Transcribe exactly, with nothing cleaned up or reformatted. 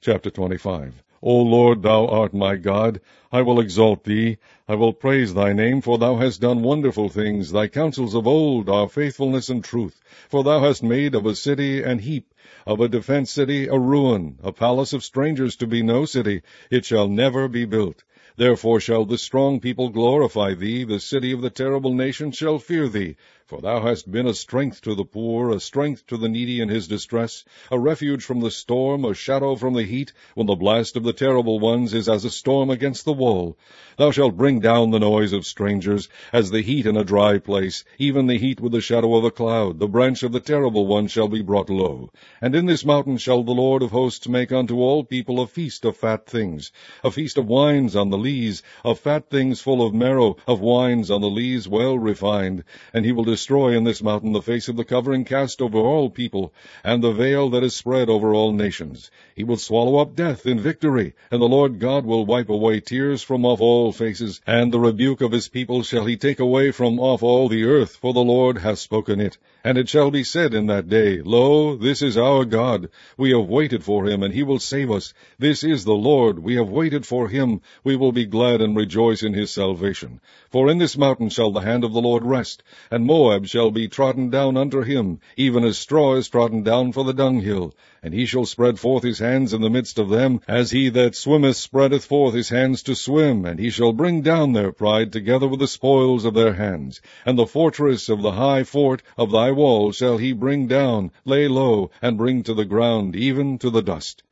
Chapter twenty-five. O Lord, thou art my God. I will exalt thee. I will praise thy name, for thou hast done wonderful things. Thy counsels of old are faithfulness and truth. For thou hast made of a city an heap, of a defenced city a ruin, a palace of strangers to be no city. It shall never be built. Therefore shall the strong people glorify thee, the city of the terrible nation shall fear thee. For thou hast been a strength to the poor, a strength to the needy in his distress, a refuge from the storm, a shadow from the heat, when the blast of the terrible ones is as a storm against the wall. Thou shalt bring down the noise of strangers, as the heat in a dry place, even the heat with the shadow of a cloud. The branch of the terrible one shall be brought low. And in this mountain shall the Lord of hosts make unto all people a feast of fat things, a feast of wines on the lees, of fat things full of marrow, of wines on the lees well refined. And he will destroy in this mountain the face of the covering cast over all people, and the veil that is spread over all nations. He will swallow up death in victory, and the Lord God will wipe away tears from off all faces, and the rebuke of his people shall he take away from off all the earth, for the Lord hath spoken it. And it shall be said in that day, Lo, this is our God. We have waited for him, and he will save us. This is the Lord. We have waited for him. We will be glad and rejoice in his salvation. For in this mountain shall the hand of the Lord rest, and Moab shall be trodden down under him, even as straw is trodden down for the dunghill. And he shall spread forth his hands in the midst of them, as he that swimmeth spreadeth forth his hands to swim. And he shall bring down their pride together with the spoils of their hands. And the fortress of the high fort of thy wall shall he bring down, lay low, and bring to the ground, even to the dust.